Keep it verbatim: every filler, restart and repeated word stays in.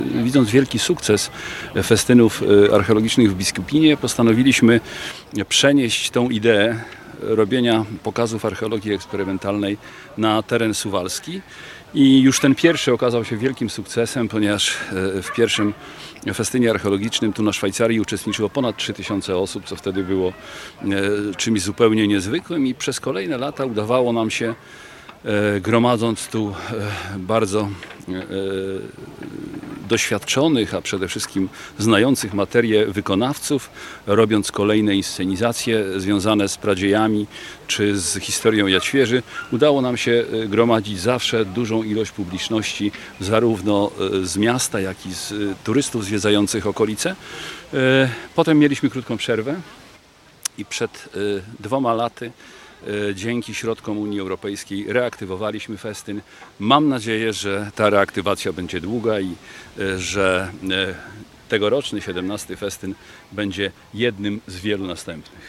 Widząc wielki sukces festynów archeologicznych w Biskupinie, postanowiliśmy przenieść tą ideę robienia pokazów archeologii eksperymentalnej na teren suwalski. I już ten pierwszy okazał się wielkim sukcesem, ponieważ w pierwszym festynie archeologicznym tu na Szwajcarii uczestniczyło ponad trzy tysiące osób, co wtedy było czymś zupełnie niezwykłym, i przez kolejne lata udawało nam się, gromadząc tu bardzo doświadczonych, a przede wszystkim znających materię wykonawców, robiąc kolejne inscenizacje związane z pradziejami czy z historią Jaćwieży, udało nam się gromadzić zawsze dużą ilość publiczności, zarówno z miasta, jak i z turystów zwiedzających okolice. Potem mieliśmy krótką przerwę i przed dwoma laty dzięki środkom Unii Europejskiej reaktywowaliśmy festyn. Mam nadzieję, że ta reaktywacja będzie długa i że tegoroczny siedemnasty festyn będzie jednym z wielu następnych.